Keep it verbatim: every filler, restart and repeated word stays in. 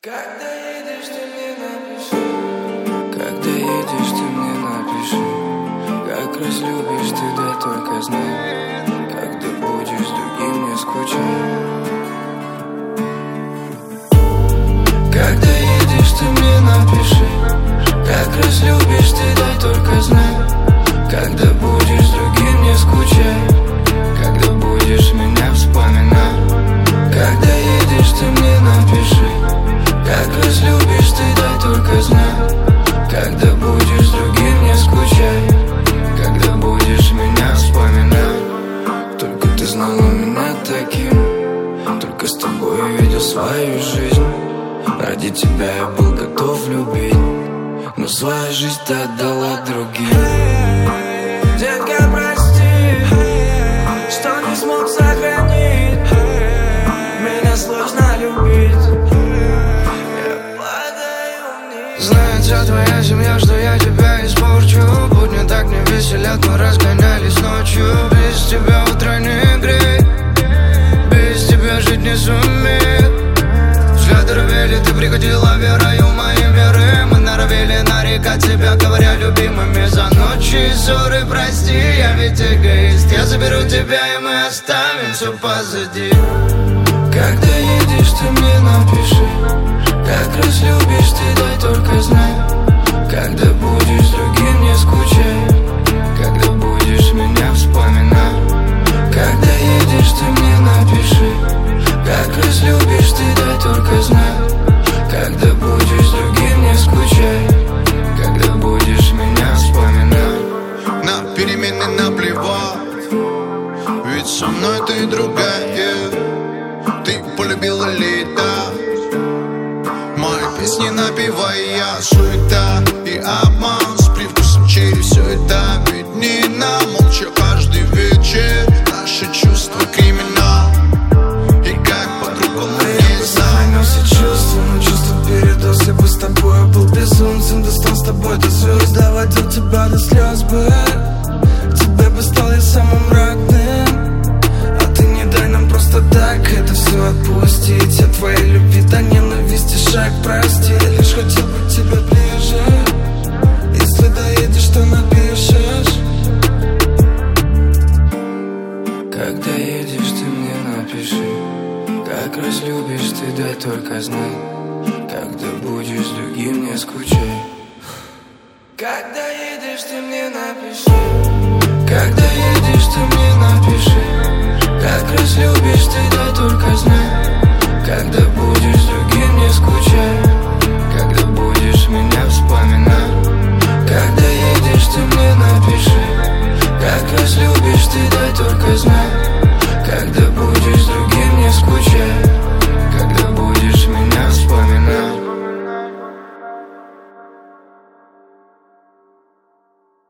Когда едешь, ты мне напиши. Когда едешь, ты мне напиши. Как разлюбишь ты, да только знай. Когда будешь с другим, не скучай. Когда едешь, ты мне напиши. Как разлюбишь ты, да только знай. Когда будешь с другим, не скучай. Когда будешь меня вспоминать. Когда едешь, ты мне напиши. Как разлюбишь ты, дай только знай. Когда будешь с другим, не скучай. Когда будешь меня вспоминать. Только ты знала меня таким. Только с тобой увидел свою жизнь. Ради тебя я был готов любить. Но свою жизнь ты отдала другим. Детка, прости, что не смог сохранить. Меня сложно любить. Знает вся твоя семья, что я тебя испорчу. Будни так не веселят, мы разгонялись ночью. Без тебя утро не греет. Без тебя жить не сумеет. Взгляды рвели, ты приходила верою моей веры. Мы норовили нарекать себя, говоря любимыми. За ночи и ссоры прости, я ведь эгоист. Я заберу тебя и мы оставим все позади. Когда едешь, ты мне напиши. Как разлюбишь ты, дай только знай. Когда будешь с другим, не скучай. Когда будешь меня вспоминать. Когда едешь, ты мне напиши. Как разлюбишь ты, дай только знай. Когда будешь с другим, не скучай. Когда будешь меня вспоминать. На перемены наплевать, ведь со мной ты другая. Ты полюбила лето. Мои песни напевая, суета и обман с привкусом черри. Все это виднее молча каждый вечер. Наши чувства криминал. И как по-другому не знаю. Все чувства, но чувства передос. Я бы с тобой был безумцем. Достал с тобой до звезд. Доводил тебя до слез бы. Тебе бы стал я самым родным. А ты не дай нам просто так это все отпустить. От твоей любви до ненависти шаг прости. Лишь хотел бы тебя ближе. Если доедешь, то напишешь. Когда едешь, ты мне напиши. Как разлюбишь ты, дай только знай. Когда будешь с другим, не скучай. Когда едешь, ты мне напиши. Когда едешь, ты мне напиши. Как разлюбишь ты, дай только знай. Когда будешь